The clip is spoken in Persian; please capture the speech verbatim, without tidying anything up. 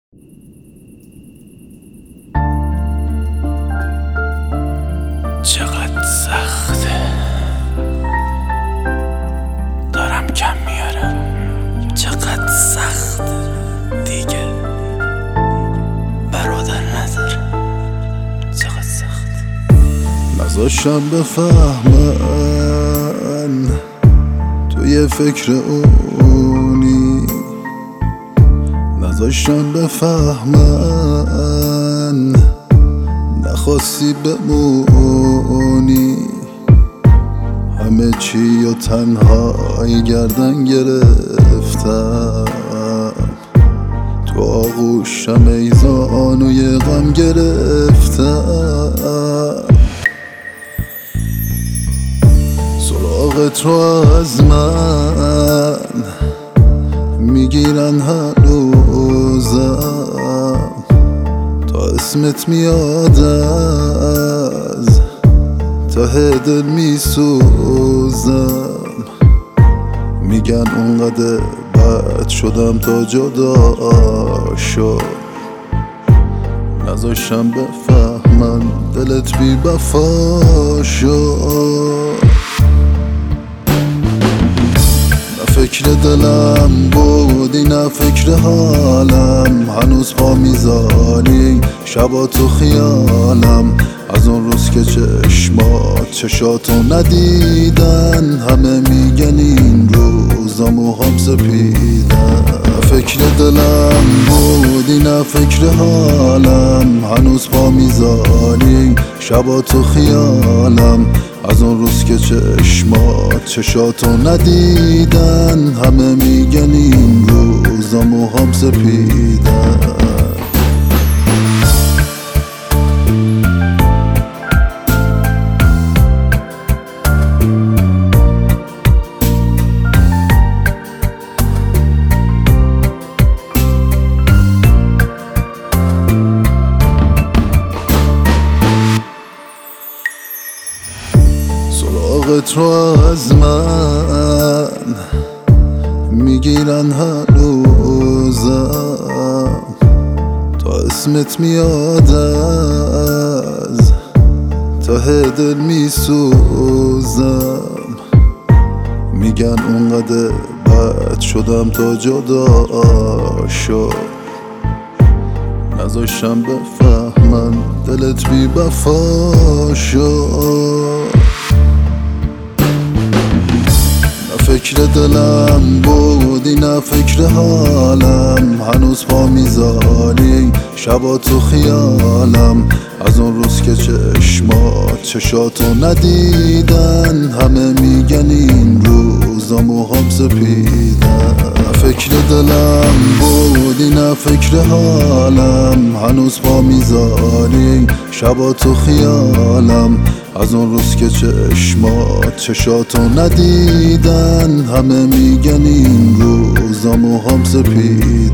چقدر سخته دارم کم میارم، چقدر سخته دیگه برادر ندارم، چقدر سخته. نذاشتم بفهمن توی فکر اونی، نذاشتم بفهمن نخواستی بمونی، همه چی و تنهایی گردن گرفتم، تو آغوش میزان و یه غم گرفتم، سراغت رو از من میگیرن هنوزم، تا اسمت میاد از ته دل میسوزم، میگن اونقدر بد شدم تا جدا شد، نذاشتم بفهمن دلت بی وفا شد. نه فکر دلم بودی نه فکر حالم، هنوز پا میذاری شبا تو خیالم، از اون روز که چشمات چشاتو ندیدن، همه میگن این روزا موهام سپیدن. نه فکر دلم بودی نه فکر حالم، هنوز پا میذاری شبا تو خیالم، از اون روز که چشمات چشاتو ندیدن، همه میگن این روزا موهام سپیدن. سراغت رو از من میگیرن هنوزم، تا اسمت میاد از ته دل میسوزم، میگن اونقدر بد شدم تا جدا شد، نذاشتم بفهمن دلت بی وفا شد. فکر دلم بودی نه فکر حالم، هنوز پا میذاری شبا تو خیالم، از اون روز که چشمات چشاتو ندیدن، همه میگن این روزا موهام سپیدن. فکر دلم بودی نه فکر حالم، هنوز پا میذاری شبا تو خیالم، از اون روز که چشمات چشاتو ندیدن، همه میگن این روزا موهام سپیدن.